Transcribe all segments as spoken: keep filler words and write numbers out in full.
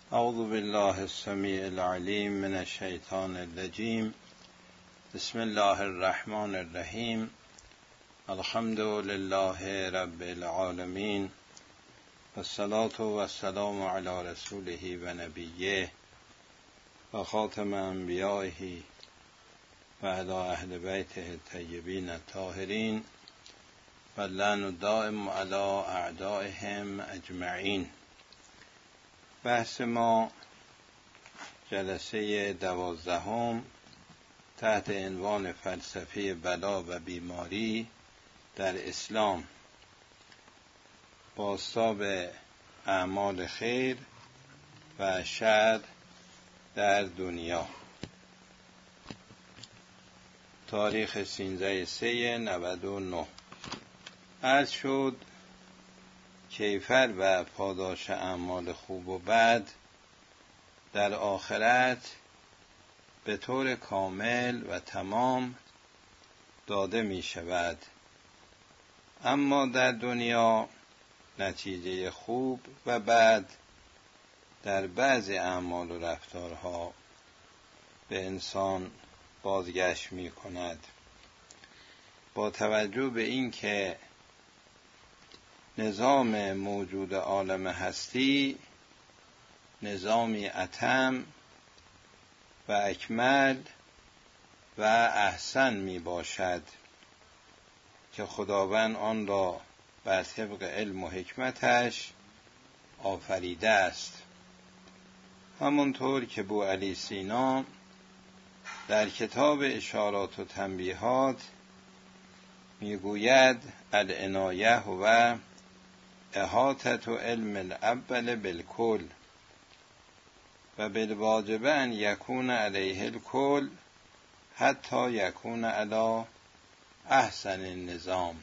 اعوذ بالله السمیع العلیم من الشیطان الرجیم. بسم الله الرحمن الرحیم. الحمد لله رب العالمین والصلاة والسلام علی رسوله و نبیه و خاتم انبیائه و علی اهل بیته الطیبین الطاهرین و لعن الدائم علی اعدائهم اجمعین. بحث ما جلسه دوازدهم تحت عنوان فلسفه بلا و بیماری در اسلام، بازتاب اعمال خیر و شر در دنیا. تاریخ سیزده سه نود و نه. عرض شد کیفر و پاداش اعمال خوب و بد در آخرت به طور کامل و تمام داده می شود، اما در دنیا نتیجه خوب و بد در بعضی اعمال و رفتارها به انسان بازگشت می کند. با توجه به این که نظام موجود عالم هستی نظامی اتم و اکمل و احسن می باشد که خداوند آن را بر طبق علم و حکمتش آفریده است، همونطور که بوعلی سینا در کتاب اشارات و تنبیهات میگوید العنایه و احاطه علم الاول بالکل و بالواجب ان یکون علیه الکل حتی یکون علی احسن النظام.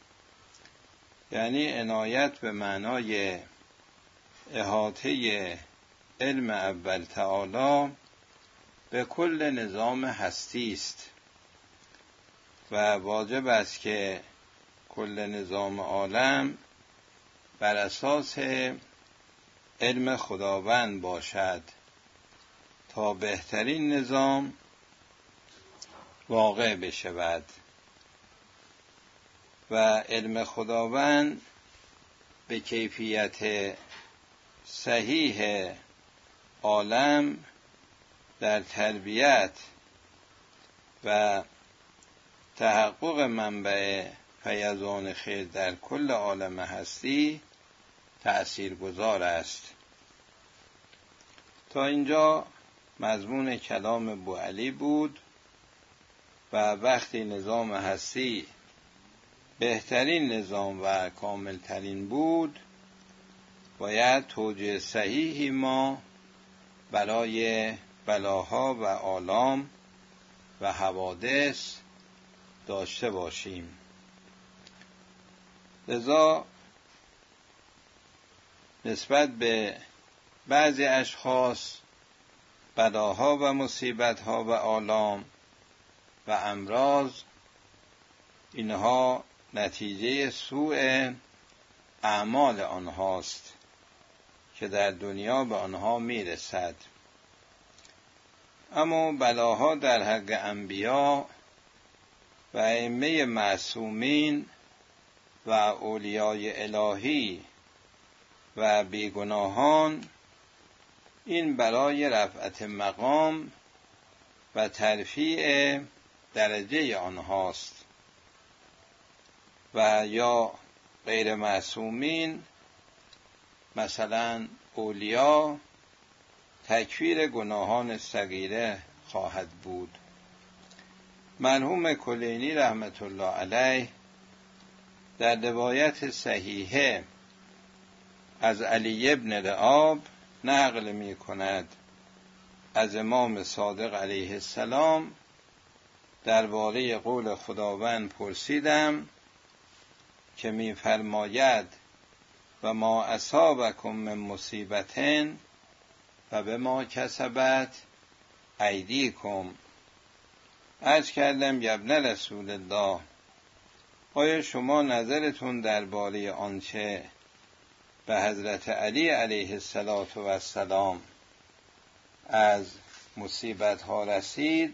یعنی عنایت به معنای احاطه علم اول تعالی به کل نظام هستی است و واجب است که کل نظام عالم بر اساس علم خداوند باشد تا بهترین نظام واقع بشود و علم خداوند به کیفیت صحیح عالم در تربیت و تحقق منبع فیضان خیر در کل عالم هستی تأثیرگذار است. تا اینجا مضمون کلام بوعلی بود و وقتی نظام هستی بهترین نظام و کاملترین بود، باید توجیه صحیحی ما برای بلاها و آلام و حوادث داشته باشیم. لذا نسبت به بعضی اشخاص بلاها و مصیبتها و آلام و امراض، اینها نتیجه سوء اعمال آنهاست که در دنیا به آنها میرسد. اما بلاها در حق انبیا و ائمه معصومین و اولیای الهی و بیگناهان، این برای رفعت مقام و ترفیع درجه آنهاست و یا غیر معصومین مثلا اولیا تکفیر گناهان صغیره خواهد بود. مرحوم کلینی رحمت الله علیه در روایت صحیحه از علی ابن رعاب نقل می کند از امام صادق علیه السلام درباره قول خداوند پرسیدم که می فرماید و ما اصابکم من مصیبتن و به ما کسبت ایدیکم. عرض کردم ابن رسول الله، آیا شما نظرتون درباره آنچه به حضرت علی علیه السلام از مصیبت ها رسید،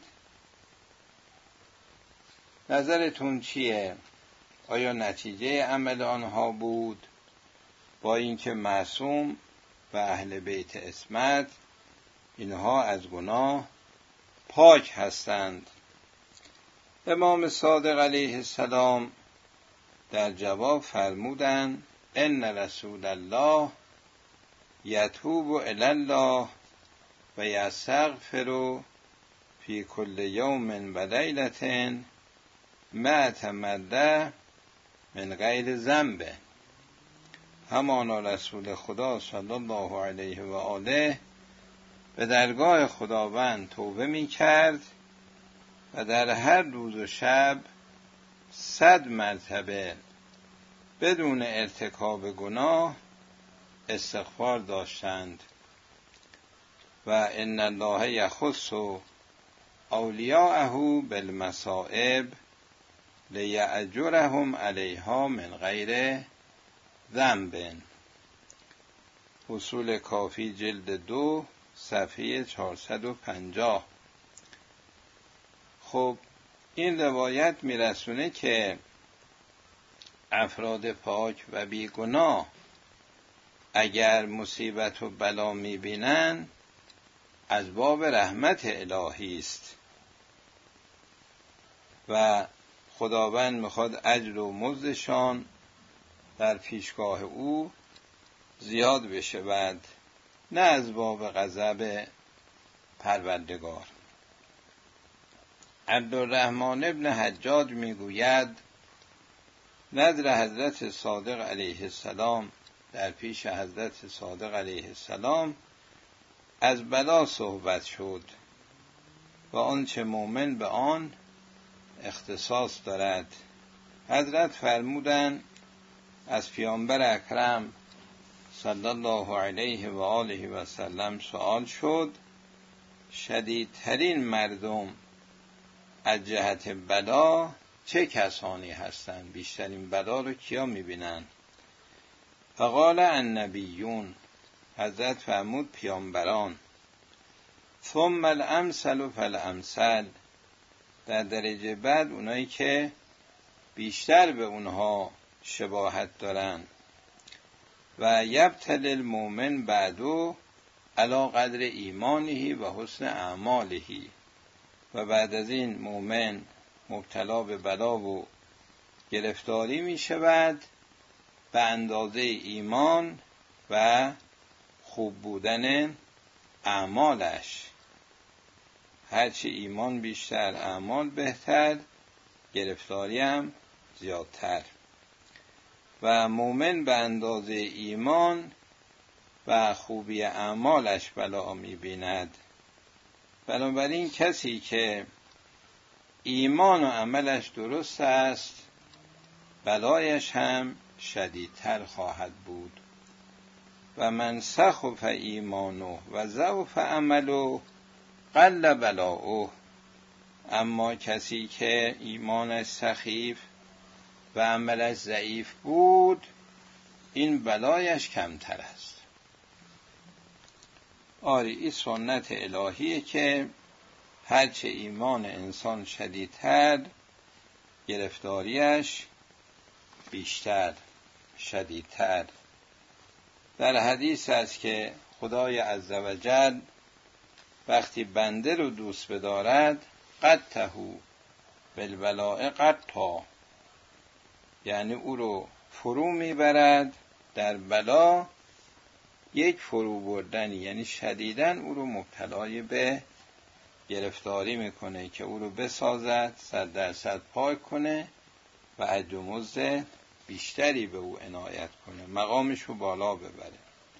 نظرتون چیه؟ آیا نتیجه عمل آنها بود با اینکه معصوم و اهل بیت عصمت اینها از گناه پاک هستند؟ امام صادق علیه السلام در جواب فرمودند ان رسول الله یتوب الی الله و یستغفر فی کل یوم و لیلة مئة مرة من غیر ذنب. همانا رسول خدا صلی الله علیه و آله به درگاه خداوند توبه می کرد و در هر روز و شب صد مرتبه بدون ارتکاب گناه استغفار داشتند. و ان الله یخص اولیاءه بالمصائب لیأجرهم علیها من غیر ذنب. اصول کافی جلد دو صفحه چهارصد و پنجاه. خب این روایت میرسونه که افراد پاک و بیگناه اگر مصیبت و بلا میبینن از باب رحمت الهی است و خداوند میخواد اجر و مزدشان در پیشگاه او زیاد بشه، بعد نه از باب غضب پروردگار. عبدالرحمن ابن حجاج میگوید نظر حضرت صادق علیه السلام در پیش حضرت صادق علیه السلام از بلا صحبت شد و آنچه مؤمن به آن اختصاص دارد. حضرت فرمودند از پیامبر اکرم صلی الله علیه و آله و سلم سوال شد شدیدترین مردم از جهت بلا چه کسانی هستند؟ بیشترین بلا رو کیا میبینن؟ فقال النبیون، حضرت فرمود پیامبران. ثم الامثل فالامثل، در درجه بعد اونایی که بیشتر به اونها شباهت دارن. و یبتل المؤمن بعدو علی قدر ایمانه و حسن اعماله، و بعد از این مؤمن مبتلا به بلا و گرفتاری می شود به اندازه ایمان و خوب بودن اعمالش. هرچی ایمان بیشتر اعمال بهتر، گرفتاری هم زیادتر. و مؤمن به اندازه ایمان و خوبی اعمالش بلا می بیند. بنابراین کسی که ایمان و عملش درست است بلایش هم شدیدتر خواهد بود. و من سخف ایمانه و ضعف عمله قل بلاؤه، اما کسی که ایمانش سخیف و عملش ضعیف بود این بلایش کمتر است. آری این سنت الهیه که هرچه ایمان انسان شدیدتر گرفتاریش بیشتر شدیدتر. در حدیث است که خدای عزوجل وقتی بنده رو دوست بدارد قطعه بالبلاء قطعا، یعنی او رو فرو میبرد در بلا یک فرو بردنی، یعنی شدیداً او رو مبتلای به گرفتاری میکنه که او رو بسازد، صد درصد پاک کنه و اجر و مزد بیشتری به او عنایت کنه، مقامش رو بالا ببره.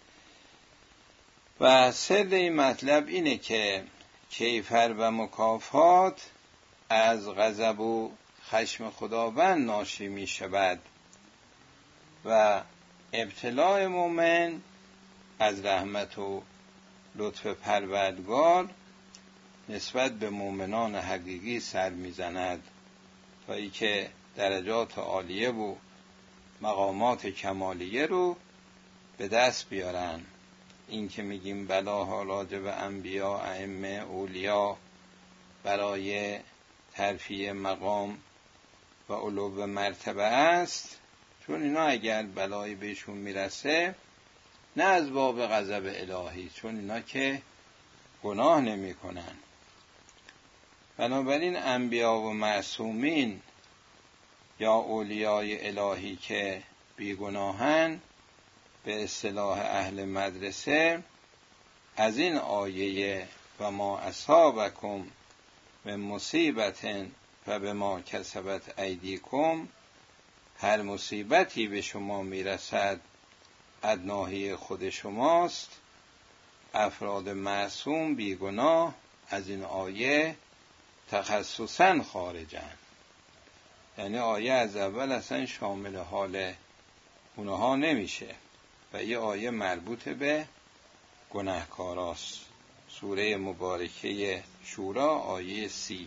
و سر این مطلب اینه که کیفر و مکافات از غضب و خشم خداوند ناشی می شود و ابتلاء مومن از رحمت و لطف پروردگار نسبت به مومنان حقیقی سر می زند تا ای که درجات عالیه و مقامات کمالیه رو به دست بیارن. این که میگیم بلاها راجب انبیا، ائمه، اولیا برای ترفیع مقام و علو مرتبه است، چون اینا اگر بلایی بهشون میرسه نه از باب غضب الهی، چون اینا که گناه نمی کنن. بنابراین انبیا و معصومین یا اولیای الهی که بیگناهن، به اصطلاح اهل مدرسه، از این آیه و ما اصابکم من مصیبت فبما کسبت ایدیکم، هر مصیبتی به شما میرسد از ناحیه خود شماست. افراد معصوم بیگناه از این آیه تخصصاً خارجن، یعنی آیه از اول اصلا شامل حال اونها نمیشه و یه آیه مربوط به گناهکاراست. سوره مبارکه شورا آیه سی.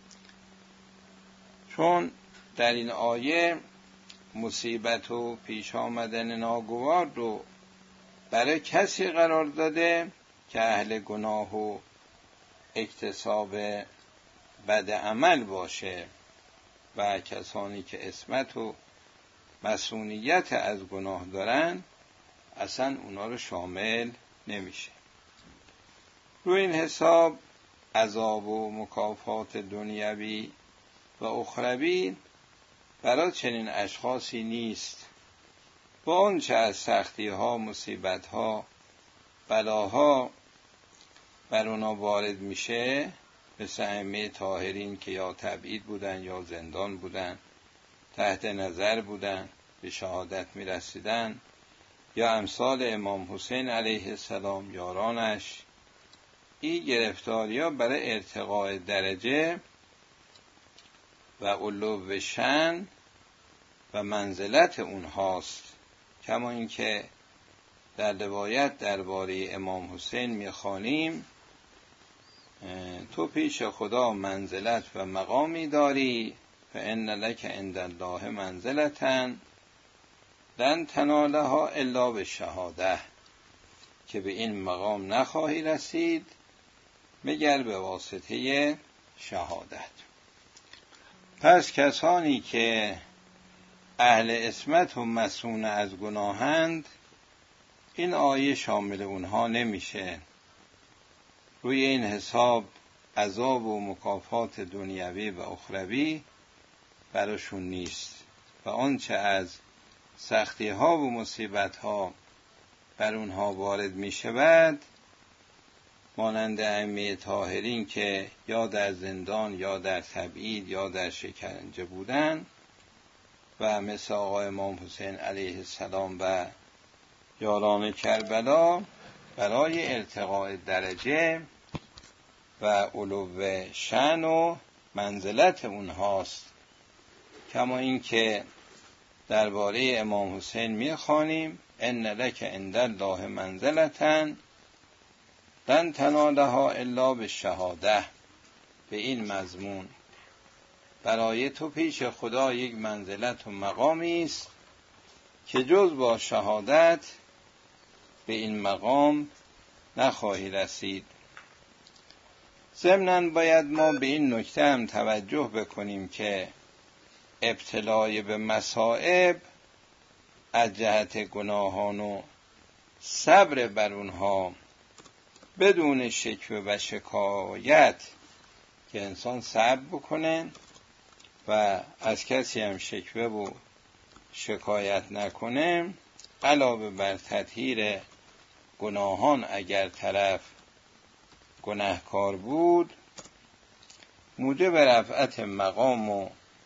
چون در این آیه مصیبت و پیش آمدن ناگوار رو برای کسی قرار داده که اهل گناه و اکتساب بد عمل باشه و کسانی که عصمت و مسئولیت از گناه دارن اصلا اونا رو شامل نمیشه. روی این حساب عذاب و مکافات دنیوی و اخروی برای چنین اشخاصی نیست. با اون چه از سختی ها، مصیبت ها، بلاها بر اونا وارد میشه، مثل ائمه طاهرین که یا تبعید بودن یا زندان بودن، تحت نظر بودن، به شهادت میرسیدن، یا امثال امام حسین علیه السلام یارانش، این گرفتاری ها برای ارتقاء درجه و علو شأن و منزلت اونهاست. کما اینکه در روایت درباره امام حسین میخوانیم تو پیش خدا منزلت و مقامی داری، فإن لک عند الله منزلة لن تنالها الا بالشهاده، که به این مقام نخواهی رسید مگر به واسطه شهادت. پس کسانی که اهل عصمت و مصون از گناهند، این آیه شامل اونها نمیشه. روی این حساب عذاب و مکافات دنیوی و اخروی براشون نیست و آنچه از سختی ها و مصیبت ها بر اونها وارد می شود، مانند ائمه طاهرین که یا در زندان یا در تبعید یا در شکنجه بودن، و مثل آقا امام حسین علیه السلام و یاران کربلا، برای ارتقاء درجه و علو شأن و منزلت اونهاست. کما این که درباره امام حسین میخوانیم ان لک عند الله منزلة لن تنالها الا بالشهاده، به این مضمون برای تو پیش خدا یک منزلت و مقامی است که جز با شهادت به این مقام نخواهی رسید. ضمناً باید ما به این نکته هم توجه بکنیم که ابتلای به مصائب از جهت گناهان و صبر بر اونها بدون شکوه و شکایت، که انسان صبر بکنه و از کسی هم شکوه و شکایت نکنه، علاوه بر تطهیر گناهان اگر طرف گناهکار بود، موجب رفعت مقام و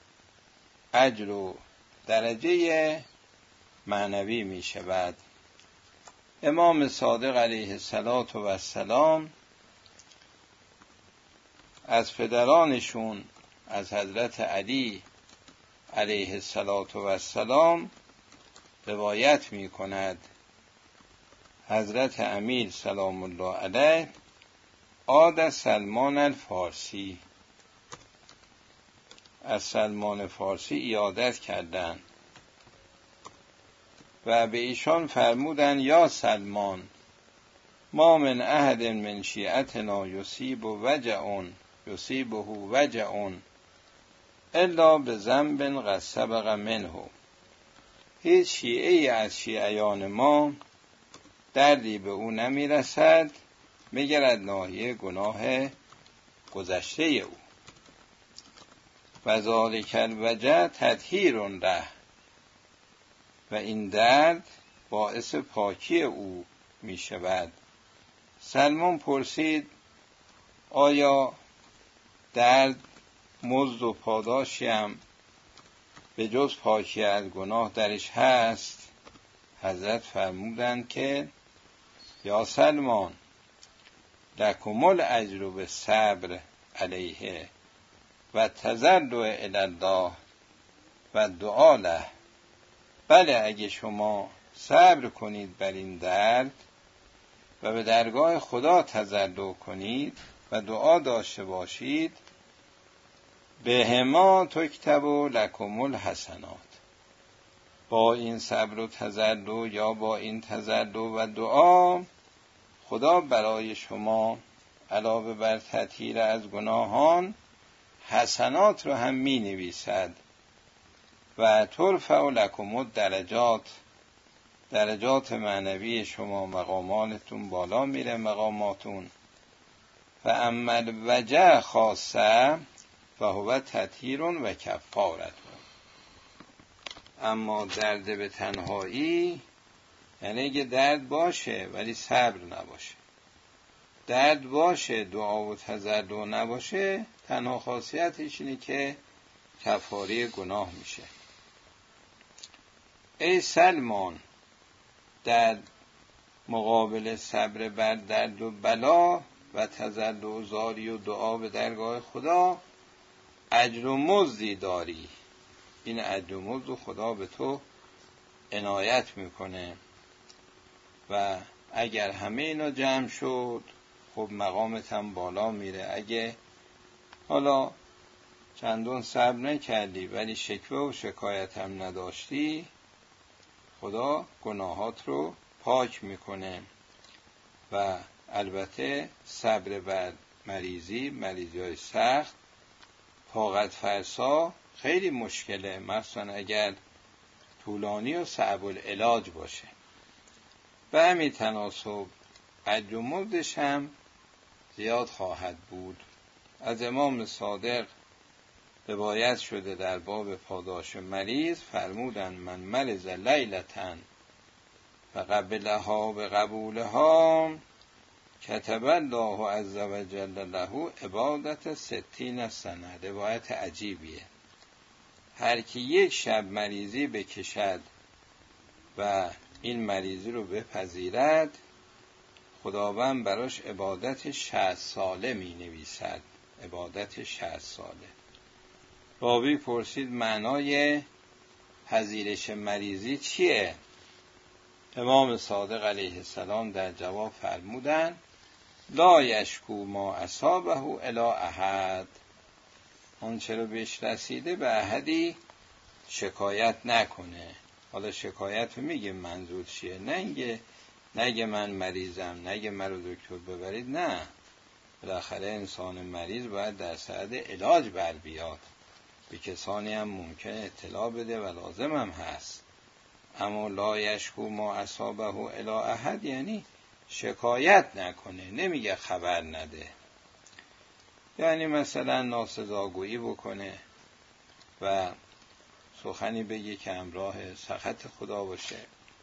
اجر و درجه معنوی می شود. امام صادق علیه السلام از پدرانشون، از حضرت علی علیه السلام روایت می کند حضرت امیر سلام الله علیه عاد سلمان الفارسی، از سلمان فارسی عیادت کردند و به ایشان فرمودند یا سلمان ما من احد من شیعتنا یصیب وجع یصیبه وجع الا بذنب قد سبق منه. هیچ شیعه‌ای از شیعیان ما دردی به او نمی رسد مگر از ناحیه گناه گذشته او. و ذالک الوجع تطهیر له، و این درد باعث پاکی او می شود. سلمان پرسید آیا درد مزد و پاداشی هم به جز پاکی از گناه درش هست؟ حضرت فرمودند که یا سلمان لکم الاجر بالصبر علیه و تضرع الی الله و دعا له. بله، اگه شما صبر کنید بر این درد و به درگاه خدا تضرع کنید و دعا داشته باشید، بهما تکتب لکم الحسنات، با این صبر و تضرع یا با این تضرع و دعا خدا برای شما علاوه بر تطهیر از گناهان حسنات رو هم می نویسد. و ترفع لکم الدرجات، درجات معنوی شما مقاماتتون بالا میره، مقاماتون. و اما الوجع خاصه فهو تطهیر و کفارت. اما درد به تنهایی یعنی اگه درد باشه ولی صبر نباشه، درد باشه دعا و تضرع نباشه، تنها خاصیتش اینه که کفاره گناه میشه. ای سلمان، در مقابل صبر بر درد و بلا و تضرع و زاری و دعا به درگاه خدا اجر و مزدی داری. این اجر و مزد خدا به تو عنایت میکنه و اگر همه اینا جمع شد خب مقامت هم بالا میره. اگه حالا چندون صبر نکردی ولی شکوه و شکایت هم نداشتی، خدا گناهات رو پاک میکنه. و البته صبر بر مریضی، مریضی های سخت، طاقت فرسا خیلی مشکله، مثلا اگر طولانی و صعب العلاج باشه. به همین تناسب اجر و مزدش هم زیاد خواهد بود. از امام صادق روایت شده در باب پاداش مریض فرمودند من مرض لیلتن و قبلها به قبولها کتب الله عز و جل له عبادت ستین سنه. روایت عجیبیه. هر کی یک شب مریضی بکشد و این مریضی رو بپذیرد، خداوند براش عبادت شصت ساله می نویسد. عبادت شصت ساله. راوی پرسید معنای پذیرش مریضی چیه؟ امام صادق علیه السلام در جواب فرمودند لا یشکو ما اصابه الی احد. اون چرا بهش رسیده به احدی شکایت نکنه. حالا شکایت رو میگه منظور چیه؟ نگه نگه من مریضم، نگه من رو دکتر ببرید، نه. بالاخره انسان مریض باید در صدد علاج بر بیاد، به کسانی هم ممکن اطلاع بده و لازم هم هست. اما لا یشکو ما اصابه الی احد یعنی شکایت نکنه، نمیگه خبر نده. یعنی مثلا ناسزاگویی بکنه و سخنی بگه که همراه سخط خدا باشه.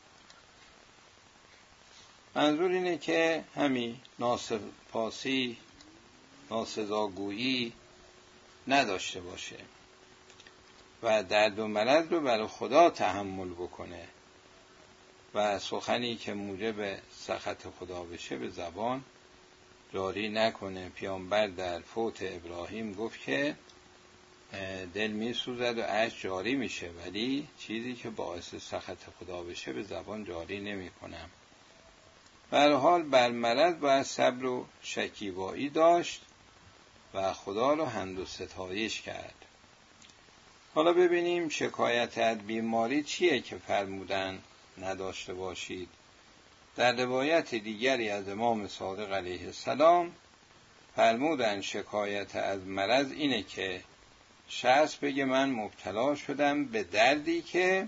منظور اینه که همین ناسپاسی، ناسزاگویی نداشته باشه و درد و مرض رو برای خدا تحمل بکنه و سخنی که موجب سخط خدا بشه به زبان جاری نکنه. پیامبر در فوت ابراهیم گفت که دل می سوزد و اشک جاری میشه، ولی چیزی که باعث سخط خدا بشه به زبان جاری نمی کنم. به هر حال بر مرض باید صبر و شکیبایی داشت و خدا رو حمد و ستایش کرد. حالا ببینیم شکایت از بیماری چیه که فرمودن نداشته باشید. در روایت دیگری از امام صادق علیه السلام فرمودند شکایت از مرض اینه که شخص بگه من مبتلا شدم به دردی که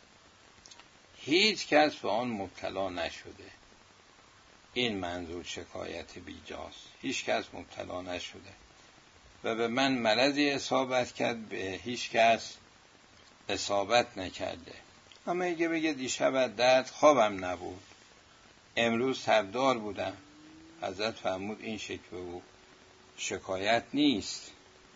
هیچ کس به آن مبتلا نشده. این منظور شکایت بیجاست. هیچ کس مبتلا نشده و به من مرضی اصابت کرد به هیچ کس اصابت نکرده. اما اگه بگه دیشب از درد خوابم نبود، امروز تبدار بودم، حضرت فرمود این شکوه و شکایت نیست.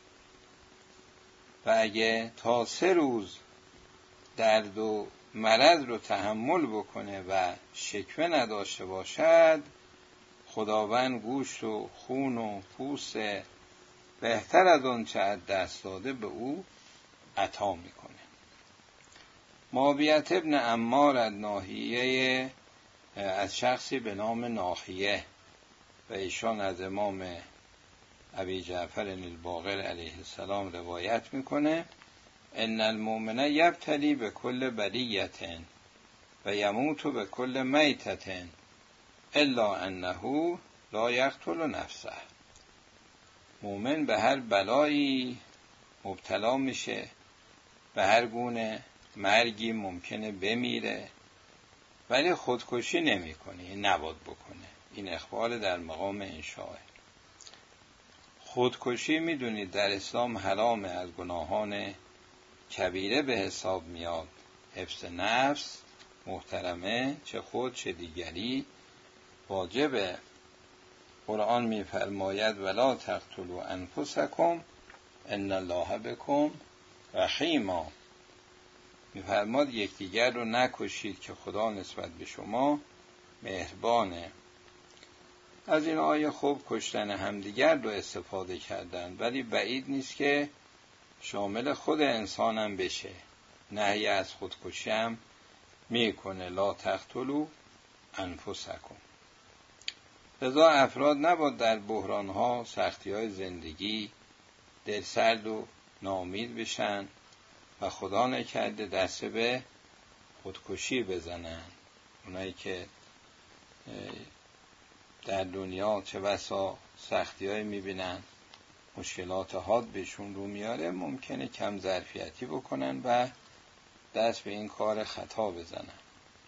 و اگه تا سه روز درد و مرض رو تحمل بکنه و شکوه نداشته باشد، خداوند گوشت و خون و پوست بهتر از اون چه از دست داده به او عطا میکنه. معاویه ابن عمار از ناحیه از شخصی به نام ناحیه و ایشان از امام ابی جعفر الباقر علیه السلام روایت میکنه ان المؤمن یبتلی به کل بلیت و یموت به کل میتت الا انه لا یقتل نفسه. مؤمن به هر بلایی مبتلا میشه، به هر گونه مرگی ممکنه بمیره، ولی خودکشی نمیکنه. این نباید بکنه. این اخبار در مقام انشاء. خودکشی میدونید در اسلام حرام، از گناهان کبیره به حساب میاد. حفظ نفس محترمه، چه خود چه دیگری واجبه. قرآن میفرماید ولا تقتلوا انفسکم ان الله بکم رحیما. میفرماد یکدیگر رو نکشید که خدا نسبت به شما مهربانه. از این آیه خوب کشتن همدیگر رو استفاده کردن، ولی بعید نیست که شامل خود انسانم بشه. نهی از خودکشی هم میکنه لا تقتلوا انفسکم. لذا افراد نباید در بحرانها، سختیهای زندگی دلسرد و ناامید بشن و خدا نکرده دست به خودکشی بزنن. اونایی که در دنیا چه بسا سختی‌های می‌بینن، مشکلات حاد بهشون رو میاره، ممکنه کم ظرفیتی بکنن و دست به این کار خطا بزنن.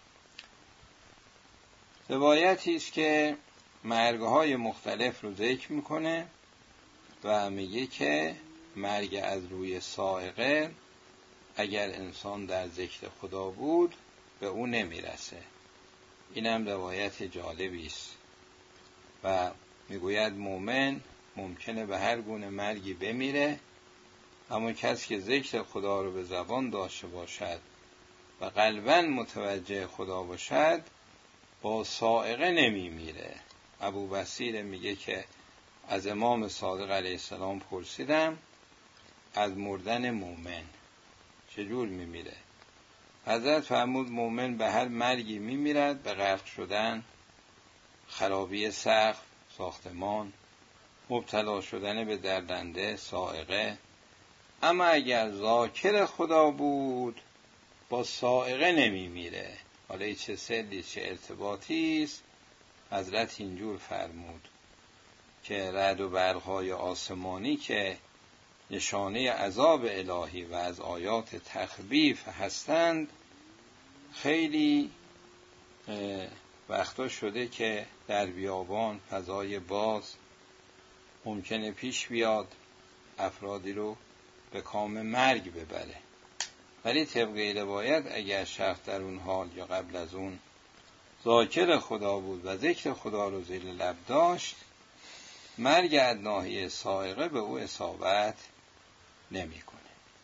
روایتی است که مرگ‌های مختلف رو ذکر میکنه و میگه که مرگ از روی صاعقه اگر انسان در ذکر خدا بود به او نمیرسه. اینم روایت جالبی است و میگوید مؤمن ممکنه به هر گونه مرگی بمیره، اما کسی که ذکر خدا رو به زبان داشته باشد و قلباً متوجه خدا باشد با صاعقه نمیمیره. ابو بصیر میگه که از امام صادق علیه السلام پرسیدم از مردن مؤمن چجور میمیره؟ حضرت فرمود مؤمن به هر مرگی میمیرد، به غرق شدن، خرابی سقف ساختمان، مبتلا شدن به دردنده صاعقه. اما اگر ذاکر خدا بود با صاعقه نمیمیره. حالا ای چه سلی چه ارتباطی است؟ حضرت اینجور فرمود که رعد و برق‌های آسمانی که نشانه عذاب الهی و از آیات تخویف هستند، خیلی وقتا شده که در بیابان فضای باز ممکنه پیش بیاد افرادی رو به کام مرگ ببره، ولی طبق روایت اگر شخص در اون حال یا قبل از اون ذاکر خدا بود و ذکر خدا رو زیر لب داشت، مرگ از ناحیه صاعقه به او اصابت نمیکنه.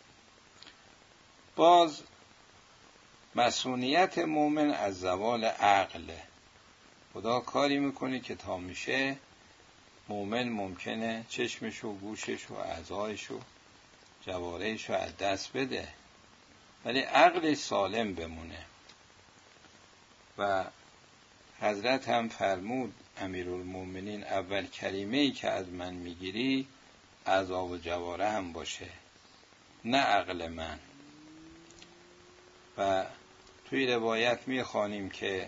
باز مسئولیت مومن از زوال عقل. خدا کاری میکنه که تا میشه مومن ممکنه چشمش و گوشش و اعضایش و جوارحش رو از دست بده، ولی عقلش سالم بمونه. و حضرت هم فرمود امیرالمومنین اول کریمه‌ای که از من میگیری اعضا و جوارح هم باشه، نه عقل من. و توی روایت میخوانیم که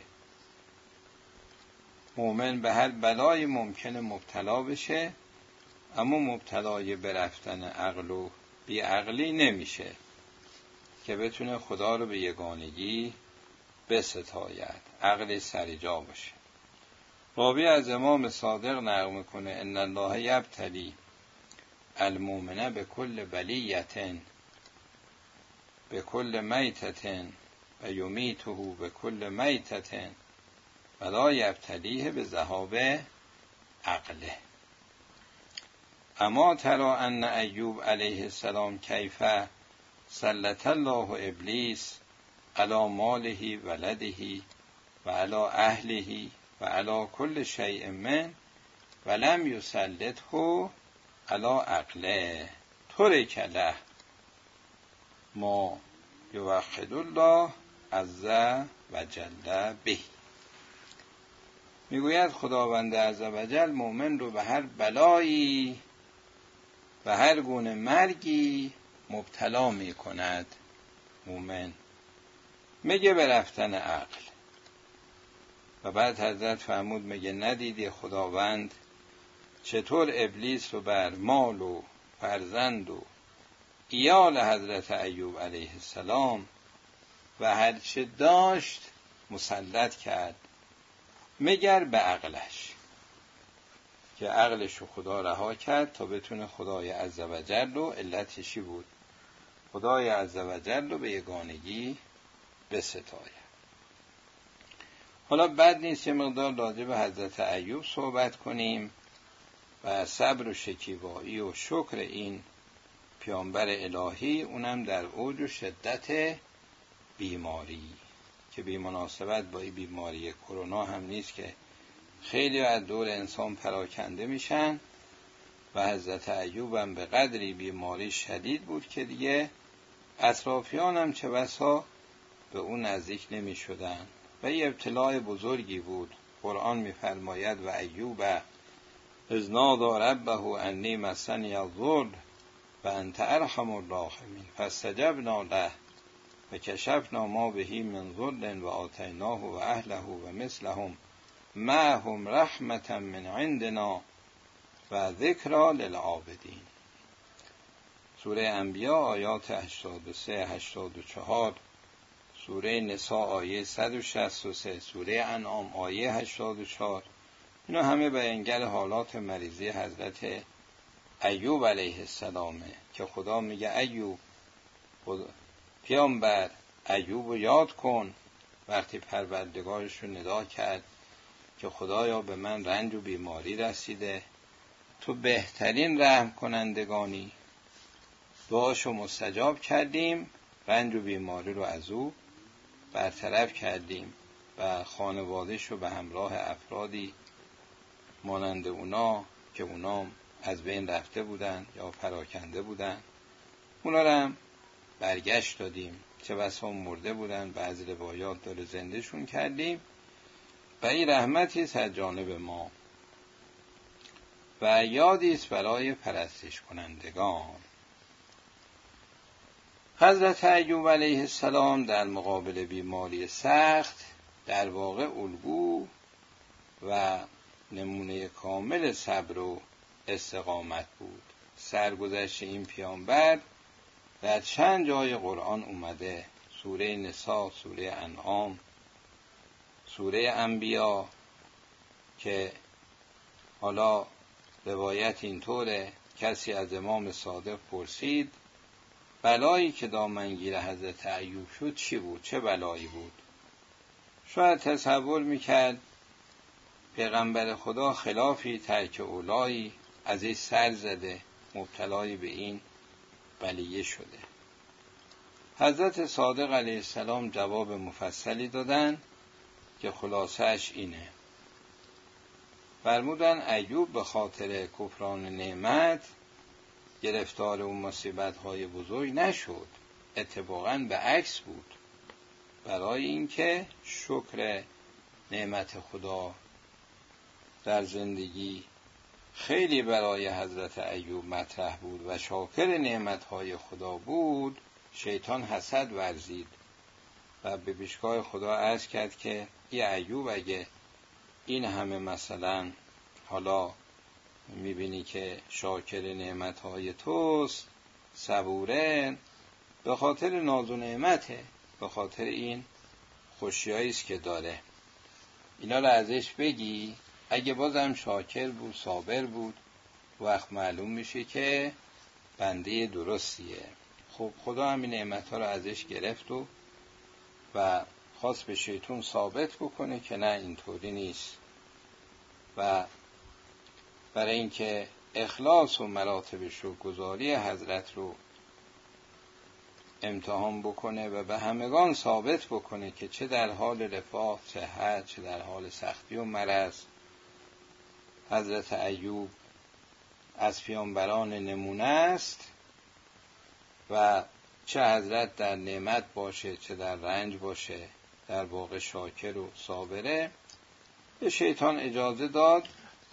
مؤمن به هر بلای ممکنه مبتلا بشه، اما مبتلای به رفتن عقل و بی عقلی نمیشه که بتونه خدا رو به یگانگی بستاید، عقل سریجا باشه. راوی از امام صادق نقل میکنه ان الله یبتلی المؤمن به کل بلیة به کل میتة و یمیته به کل میتة ولا یبتلیه به ذهاب عقله. اما تری ان ایوب علیه السلام کیف سلط الله ابلیس علی ماله ولده و علی اهله و علی کل شیء من ولم یسلطه علی عقله ترک له ما یوحد الله عز و جل به. میگوید خداوند عز و جل مؤمن رو به هر بلایی و هر گونه مرگی مبتلا می کند. مؤمن میگه به رفتن عقل. و بعد حضرت فرمود میگه ندیدی خداوند چطور ابلیس رو بر مال و فرزند و ایال حضرت ایوب علیه السلام و هر چه داشت مسلط کرد، مگر به عقلش، که عقلش رو خدا رها کرد تا بتونه خدای عزوجل رو، علتشی بود خدای عزوجل رو به یگانگی بستاید. حالا بد نیست یه مقدار راجع به حضرت ایوب صحبت کنیم و صبر و شکیبایی و شکر این پیامبر الهی، اونم در اوج و شدت بیماری که بی مناسبت با این بیماری کرونا هم نیست که خیلی از دور انسان پراکنده میشن و حضرت ایوب هم به قدری بیماری شدید بود که دیگه اطرافیان هم چه بسا به اون نزدیک نمی شدن و یه ابتلاع بزرگی بود. قرآن می فرماید و ایوب اذ نادی ربه انی مسنی الضر و انت ارحم الراحمین فاستجبنا له و کشفنا ما به من ضر و آتیناه و اهله و مثلهم معهم رحمتا من عندنا و ذکرا للعابدین. سوره انبیاء آیات هشتاد و سه هشتاد و چهار، سوره نساء آیه صد و شصت و سه، سوره انعام آیه هشتاد و چهار، اینا همه بیانگر حالات مریضی حضرت ایوب علیه السلامه که خدا میگه ایوب پیامبر ایوب رو یاد کن وقتی پروردگارش رو ندا کرد که خدایا به من رنج و بیماری رسیده، تو بهترین رحم کنندگانی، دعاشو مستجاب کردیم، رنج و بیماری رو از او برطرف کردیم و خانواده‌ش رو به همراه افرادی مانند اونا که اونا از بین رفته بودن یا پراکنده بودن، اونا رو هم برگشت دادیم، چه بسا مرده بودن، بعضی روایات داره زندهشون کردیم و این رحمتی است از جانب ما و یادی است برای پرستش کنندگان. حضرت ایوب علیه السلام در مقابل بیماری سخت در واقع الگو و نمونه کامل صبر و استقامت بود. سرگذشت این پیامبر در چند جای قرآن اومده، سوره نساء، سوره انعام، سوره انبیاء، که حالا روایت اینطوره کسی از امام صادق پرسید بلایی که دامنگیر حضرت ایوب شد چی بود؟ چه بلایی بود؟ شاید تصور میکرد پیغمبر خدا خلافی ترک اولایی از این سر زده، مبتلای به این بلیه شده. حضرت صادق علیه السلام جواب مفصلی دادن که خلاصش اینه. فرمودن ایوب به خاطر کفران نعمت گرفتار اون مصیبت‌های بزرگ نشد، اتفاقاً به عکس بود. برای اینکه شکر نعمت خدا در زندگی خیلی برای حضرت ایوب مطرح بود و شاکر نعمت‌های خدا بود، شیطان حسد ورزید و به پیشگاه خدا عرض کرد که ای ایوب، اگه این همه مثلا حالا میبینی که شاکر نعمتهای توست، صبوره، به خاطر ناز و نعمته، به خاطر این خوشیایی است که داره. اینا رو ازش بگی. اگه بازم شاکر بود، صابر بود، وقت معلوم میشه که بنده درستیه. خب خدا همین نعمتها رو ازش گرفت و و خواست به شیطان ثابت بکنه که نه، اینطوری نیست. و برای اینکه اخلاص و مراتب شکرگزاری حضرت رو امتحان بکنه و به همگان ثابت بکنه که چه در حال رفاه، صحت، چه در حال سختی و مرض، حضرت ایوب از پیامبران نمونه است و چه حضرت در نعمت باشه چه در رنج باشه در واقع شاکر و صابره. به شیطان اجازه داد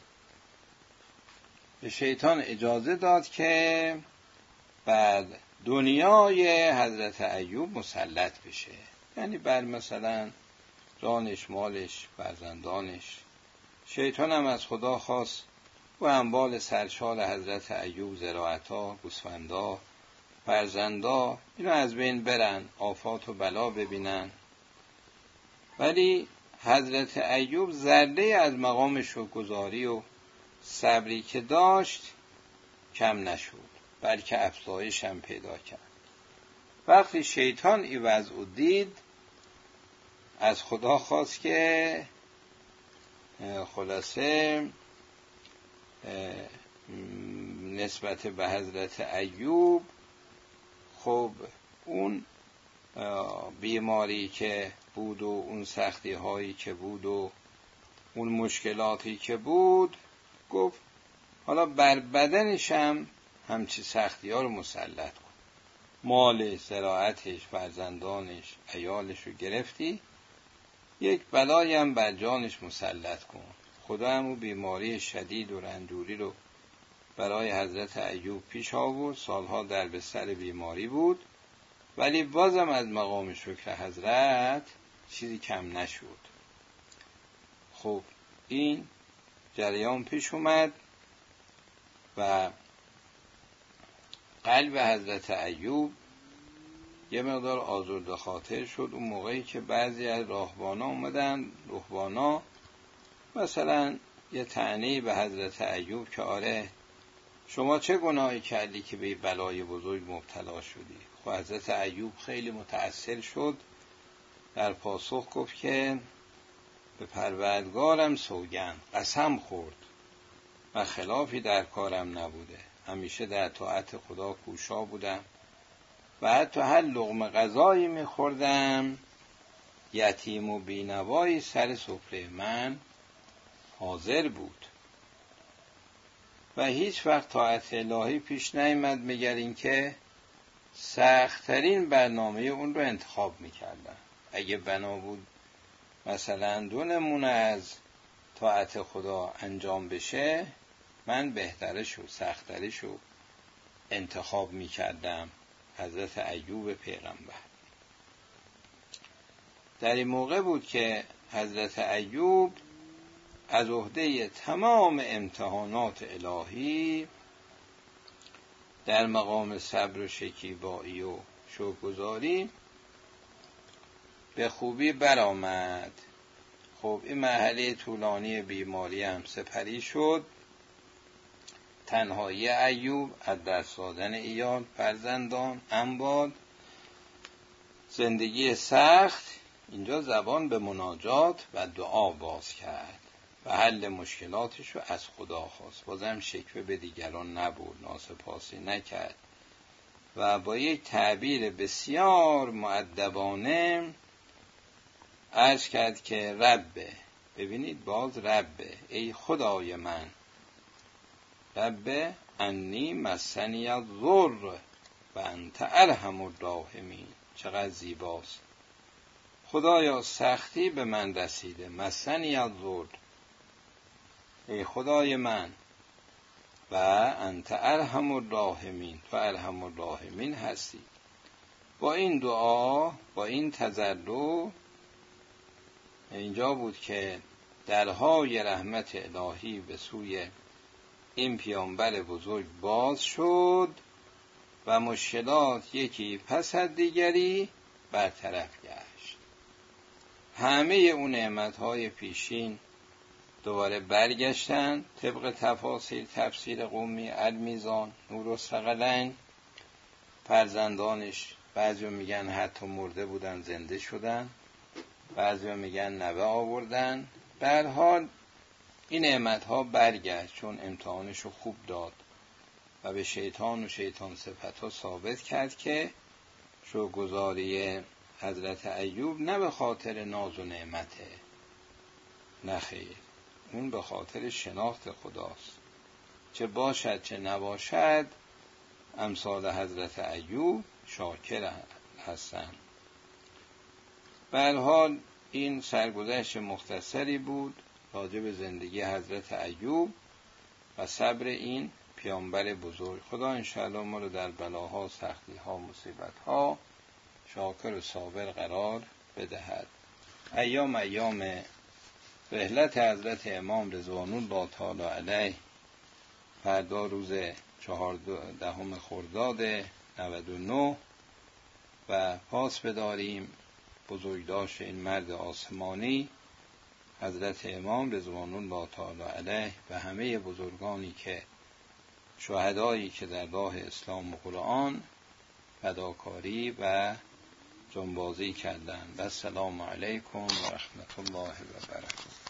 به شیطان اجازه داد که بعد دنیای حضرت ایوب مسلط بشه، یعنی بر مثلا جانش، مالش، فرزندانش. شیطان هم از خدا خواست و اموال سرشار حضرت ایوب، زراعتا، گوسفندا، فرزندا، اینا از بین برن، آفات و بلا ببینن. ولی حضرت ایوب ذره از مقام شکرگزاری و صبری که داشت کم نشد، بلکه افزایش هم پیدا کرد. وقتی شیطان این وضع رو دید، از خدا خواست که خلاصه نسبت به حضرت ایوب، خب اون بیماری که بود و اون سختی هایی که بود و اون مشکلاتی که بود، گفت حالا بر بدنش هم همچی سختی ها رو مسلط کن. مالش، زراعتش، فرزندانش، عیالش رو گرفتی، یک بلایی هم بر جانش مسلط کن. خدا هم اون بیماری شدید و رنجوری رو برای حضرت ایوب پیش آورد. سالها در بستر بیماری بود، ولی بازم از مقام شکر حضرت چیزی کم نشد. خب این جریان پیش اومد و قلب حضرت ایوب یه مقدار آزرده خاطر شد. اون موقعی که بعضی از راهبانا اومدن، راهبانا مثلا یه طعنه‌ای به حضرت ایوب که آره شما چه گناهی کردی که به بلای بزرگ مبتلا شدی؟ خب حضرت ایوب خیلی متأثر شد، در پاسخ گفت که به پروردگارم سوگند، قسم خورد و خلافی در کارم نبوده، همیشه در طاعت خدا کوشا بودم و حتی هر لقمه غذایی می‌خوردم یتیم و بینوایی سر سفره من حاضر بود و هیچ وقت طاعت الهی پیش نیامد مگر اینکه سخت‌ترین برنامه اون رو انتخاب می‌کردم. اگه بنا بود مثلا دو نمونه از طاعت خدا انجام بشه، من بهترش و سخت‌ترش رو انتخاب می‌کردم. حضرت ایوب پیغمبر در این موقع بود که حضرت ایوب از عهده تمام امتحانات الهی در مقام صبر و شکیبایی و شکرگزاری به خوبی برآمد. خب این مرحله طولانی بیماری هم سپری شد. تنهایی ایوب، از دست دادن عیال، فرزندان، اموال، زندگی سخت، اینجا زبان به مناجات و دعا باز کرد و حل مشکلاتش رو از خدا خواست. بازم شکوه به دیگران نبود، ناسپاسی نکرد و با یک تعبیر بسیار مؤدبانه عرض کرد که ربه، ببینید باز ربه، ای خدای من، رب انی مسنی الضر و انت ارحم الراحمین. چقدر زیباست. خدایا سختی به من رسیده، مسنی الضر، ای خدای من، و انت ارحم الراحمین، تو ارحم الراحمین هستی. با این دعا، با این تضرع، اینجا بود که درهای رحمت الهی به سوی این پیامبر بزرگ باز شد و مشکلات یکی پس از دیگری برطرف گشت. همه اون نعمتهای پیشین دوباره برگشتن طبق تفاسیر تفسیر قمی المیزان نور الثقلین. فرزندانش بعضی میگن حتی مرده بودن زنده شدن، بعضی میگن نوه آوردن. به هر حال این نعمتها برگشت چون امتحانشو خوب داد و به شیطان و شیطان صفتها ثابت کرد که شکرگزاری حضرت ایوب نه به خاطر ناز و نعمته، نه خیر، اون به خاطر شناخت خداست. چه باشد چه نباشد امثال حضرت ایوب شاکر هستند. به هر حال این سرگذشت مختصری بود راجع به زندگی حضرت ایوب و صبر این پیامبر بزرگ. خدا انشاءالله ما رو در بلاها، سختیها، مصیبتها شاکر و صابر قرار بدهد. ایام ایام رحلت حضرت امام رضوان الله تعالی علیه، فردا روز چهاردهم خرداد نود و نه و پاس بداریم بزرگداشت این مرد آسمانی حضرت امام رضوان الله تعالی علیه و همه بزرگانی که شهدایی که در راه اسلام و قرآن فداکاری و جنبازی کردند. و السلام علیکم و رحمت الله و برکاته.